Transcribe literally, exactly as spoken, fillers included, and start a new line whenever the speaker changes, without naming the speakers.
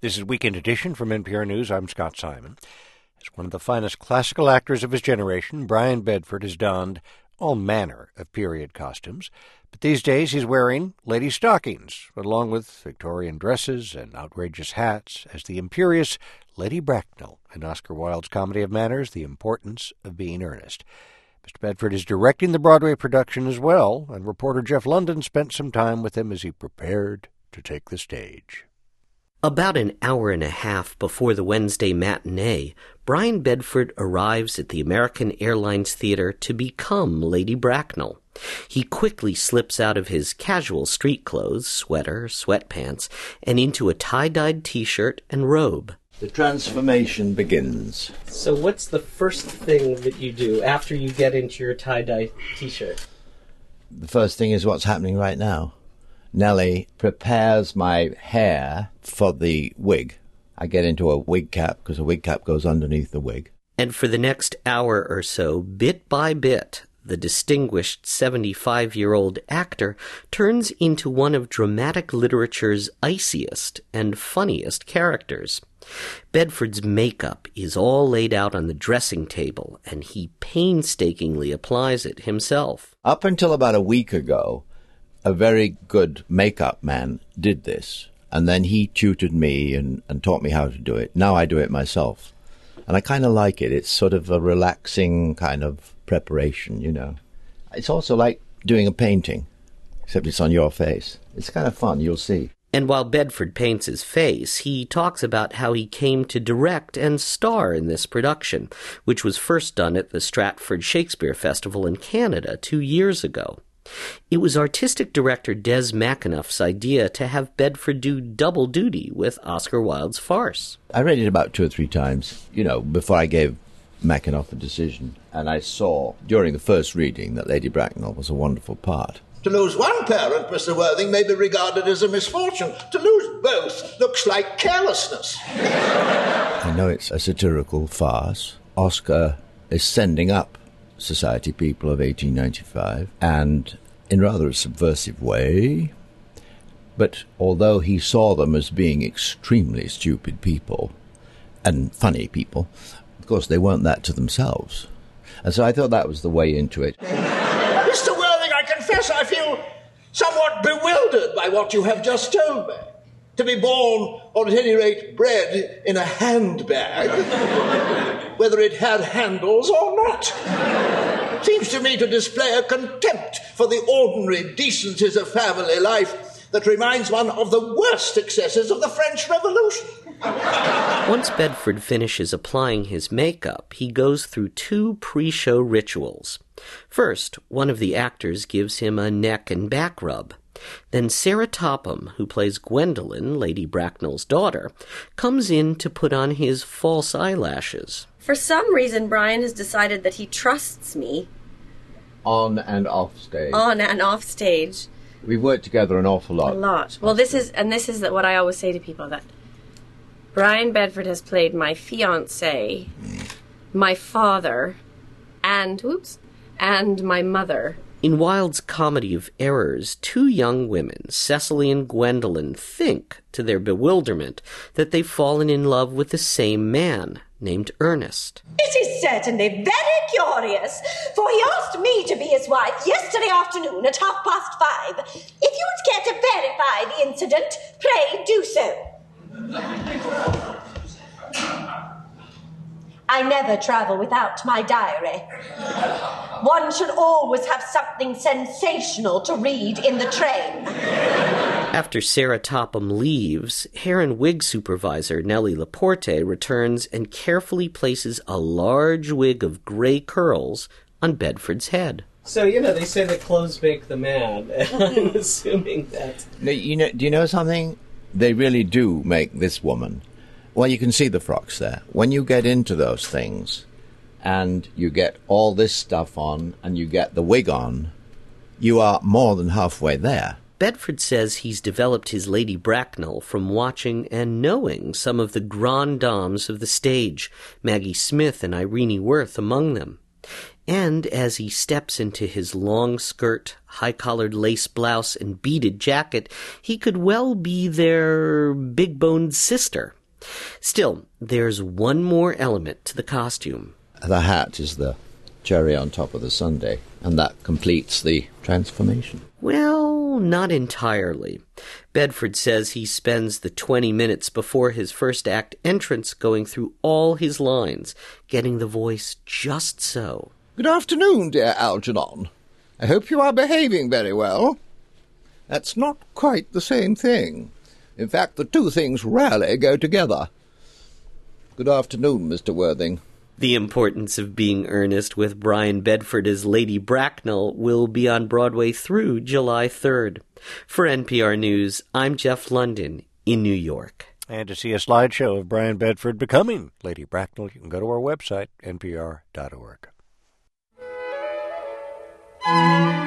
This is Weekend Edition from N P R News. I'm Scott Simon. As one of the finest classical actors of his generation, Brian Bedford has donned all manner of period costumes. But these days he's wearing lady stockings, along with Victorian dresses and outrageous hats, as the imperious Lady Bracknell in Oscar Wilde's comedy of manners, The Importance of Being Earnest. Mister Bedford is directing the Broadway production as well, and reporter Jeff London spent some time with him as he prepared to take the stage.
About an hour and a half before the Wednesday matinee, Brian Bedford arrives at the American Airlines Theater to become Lady Bracknell. He quickly slips out of his casual street clothes, sweater, sweatpants, and into a tie-dyed T-shirt and robe.
The transformation begins.
So what's the first thing that you do after you get into your tie-dye T-shirt?
The first thing is what's happening right now. Nellie prepares my hair for the wig. I get into a wig cap because a wig cap goes underneath the wig.
And for the next hour or so, bit by bit, the distinguished seventy-five-year-old actor turns into one of dramatic literature's iciest and funniest characters. Bedford's makeup is all laid out on the dressing table, and he painstakingly applies it himself.
Up until about a week ago, a very good makeup man did this, and then he tutored me and, and taught me how to do it. Now I do it myself, and I kind of like it. It's sort of a relaxing kind of preparation, you know. It's also like doing a painting, except it's on your face. It's kind of fun, you'll see.
And while Bedford paints his face, he talks about how he came to direct and star in this production, which was first done at the Stratford Shakespeare Festival in Canada two years ago. It was artistic director Des McAnuff's idea to have Bedford do double duty with Oscar Wilde's farce.
I read it about two or three times, you know, before I gave McAnuff a decision, and I saw during the first reading that Lady Bracknell was a wonderful part.
To lose one parent, Mister Worthing, may be regarded as a misfortune. To lose both looks like carelessness.
I know it's a satirical farce. Oscar is sending up society people of eighteen ninety-five, and in rather a subversive way. But although he saw them as being extremely stupid people and funny people, of course they weren't that to themselves. And so I thought that was the way into it.
Mister Worthing, I confess I feel somewhat bewildered by what you have just told me. To be born, or at any rate bred, in a handbag, whether it had handles or not, seems to me to display a contempt for the ordinary decencies of family life that reminds one of the worst excesses of the French Revolution.
Once Bedford finishes applying his makeup, he goes through two pre-show rituals. First, one of the actors gives him a neck and back rub. Then Sarah Topham, who plays Gwendolyn, Lady Bracknell's daughter, comes in to put on his false eyelashes.
For some reason, Brian has decided that he trusts me.
On and off stage.
On and off stage.
We've worked together an awful lot.
A lot. Well, this is, and this is what I always say to people, that Brian Bedford has played my fiancé, my father, and, whoops, and my mother.
In Wilde's Comedy of Errors, two young women, Cecily and Gwendolyn, think, to their bewilderment, that they've fallen in love with the same man, named Ernest.
It is certainly very curious, for he asked me to be his wife yesterday afternoon at half past five. If you would care to verify the incident, pray do so. I never travel without my diary. One should always have something sensational to read in the train.
After Sarah Topham leaves, hair and wig supervisor Nellie Laporte returns and carefully places a large wig of gray curls on Bedford's head. So, you know, they say that clothes make the man, and I'm assuming that...
No, you know, do you know something? They really do make this woman. Well, you can see the frocks there. When you get into those things and you get all this stuff on and you get the wig on, you are more than halfway there.
Bedford says he's developed his Lady Bracknell from watching and knowing some of the grand dames of the stage, Maggie Smith and Irene Worth among them. And as he steps into his long skirt, high-collared lace blouse, and beaded jacket, he could well be their big-boned sister. Still, there's one more element to the costume.
The hat is the cherry on top of the sundae, and that completes the transformation.
Well, not entirely. Bedford says he spends the twenty minutes before his first act entrance going through all his lines, getting the voice just so.
Good afternoon, dear Algernon. I hope you are behaving very well. That's not quite the same thing. In fact, the two things rarely go together. Good afternoon, Mister Worthing.
The Importance of Being Earnest with Brian Bedford as Lady Bracknell will be on Broadway through July third. For N P R News, I'm Jeff London in New York.
And to see a slideshow of Brian Bedford becoming Lady Bracknell, you can go to our website, n p r dot org.